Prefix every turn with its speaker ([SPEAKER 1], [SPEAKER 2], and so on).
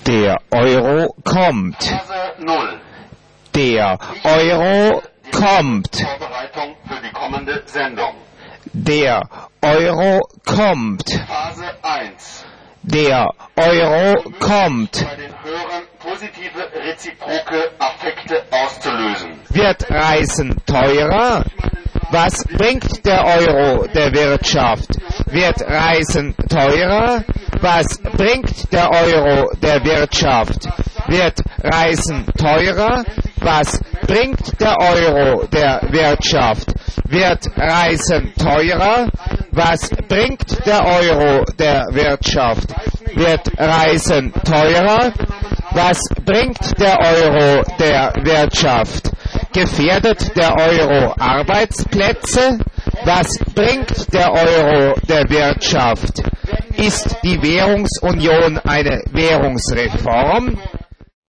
[SPEAKER 1] Der Euro kommt.
[SPEAKER 2] Phase 0.
[SPEAKER 1] Der Euro kommt.
[SPEAKER 2] Vorbereitung für die kommende Sendung.
[SPEAKER 1] Der Euro kommt.
[SPEAKER 2] Phase 1.
[SPEAKER 1] Der Euro kommt.
[SPEAKER 2] Bei den Hörern positive reziproke Affekte auszulösen.
[SPEAKER 1] Wird Reisen teurer? Was bringt der Euro der Wirtschaft? Wird Reisen teurer? Was bringt der Euro der Wirtschaft? Wird Reisen teurer? Was bringt der Euro der Wirtschaft? Wird Reisen teurer? Was bringt der Euro der Wirtschaft? Wird Reisen teurer? Was bringt der Euro der Wirtschaft? Gefährdet der Euro Arbeitsplätze? Was bringt der Euro der Wirtschaft? Ist die Währungsunion eine Währungsreform?